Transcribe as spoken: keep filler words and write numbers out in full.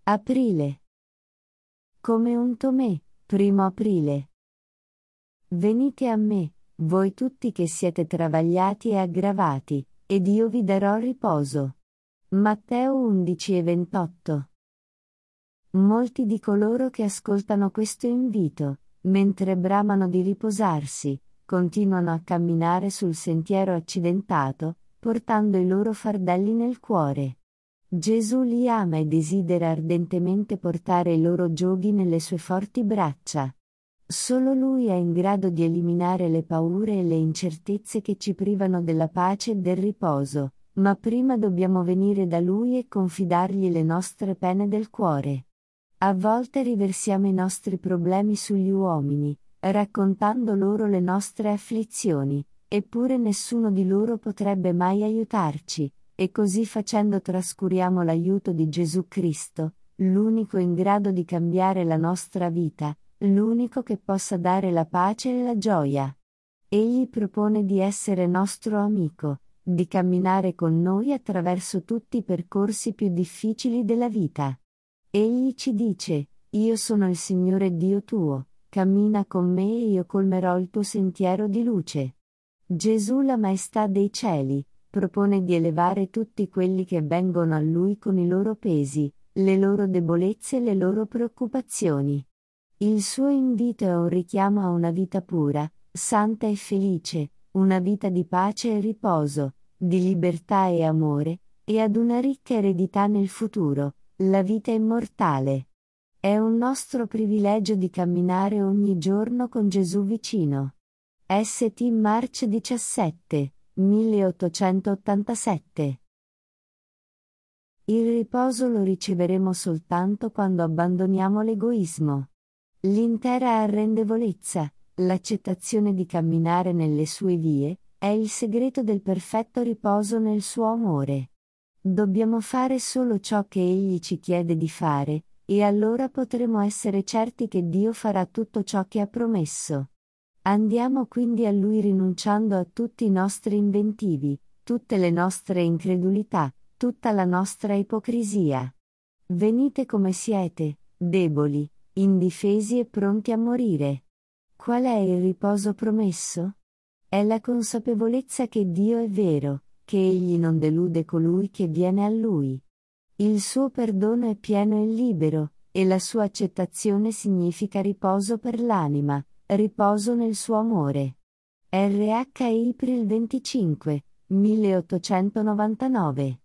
Aprile. Come un Tomé, primo aprile. Venite a me, voi tutti che siete travagliati e aggravati, ed io vi darò riposo. Matteo undici e ventotto. Molti di coloro che ascoltano questo invito, mentre bramano di riposarsi, continuano a camminare sul sentiero accidentato, portando i loro fardelli nel cuore. Gesù li ama e desidera ardentemente portare i loro gioghi nelle sue forti braccia. Solo Lui è in grado di eliminare le paure e le incertezze che ci privano della pace e del riposo, ma prima dobbiamo venire da Lui e confidargli le nostre pene del cuore. A volte riversiamo i nostri problemi sugli uomini, raccontando loro le nostre afflizioni, eppure nessuno di loro potrebbe mai aiutarci, e così facendo trascuriamo l'aiuto di Gesù Cristo, l'unico in grado di cambiare la nostra vita, l'unico che possa dare la pace e la gioia. Egli propone di essere nostro amico, di camminare con noi attraverso tutti i percorsi più difficili della vita. Egli ci dice: io sono il Signore Dio tuo, cammina con me e io colmerò il tuo sentiero di luce. Gesù, la Maestà dei cieli, propone di elevare tutti quelli che vengono a Lui con i loro pesi, le loro debolezze e le loro preoccupazioni. Il suo invito è un richiamo a una vita pura, santa e felice, una vita di pace e riposo, di libertà e amore, e ad una ricca eredità nel futuro, la vita immortale. È un nostro privilegio di camminare ogni giorno con Gesù vicino. St. March diciassette, milleottocentottantasette. Il riposo lo riceveremo soltanto quando abbandoniamo l'egoismo. L'intera arrendevolezza, l'accettazione di camminare nelle sue vie, è il segreto del perfetto riposo nel suo amore. Dobbiamo fare solo ciò che Egli ci chiede di fare, e allora potremo essere certi che Dio farà tutto ciò che ha promesso. Andiamo quindi a Lui rinunciando a tutti i nostri inventivi, tutte le nostre incredulità, tutta la nostra ipocrisia. Venite come siete, deboli, indifesi e pronti a morire. Qual è il riposo promesso? È la consapevolezza che Dio è vero, che Egli non delude colui che viene a Lui. Il suo perdono è pieno e libero, e la sua accettazione significa riposo per l'anima, riposo nel suo amore. R H April venticinque, milleottocentonovantanove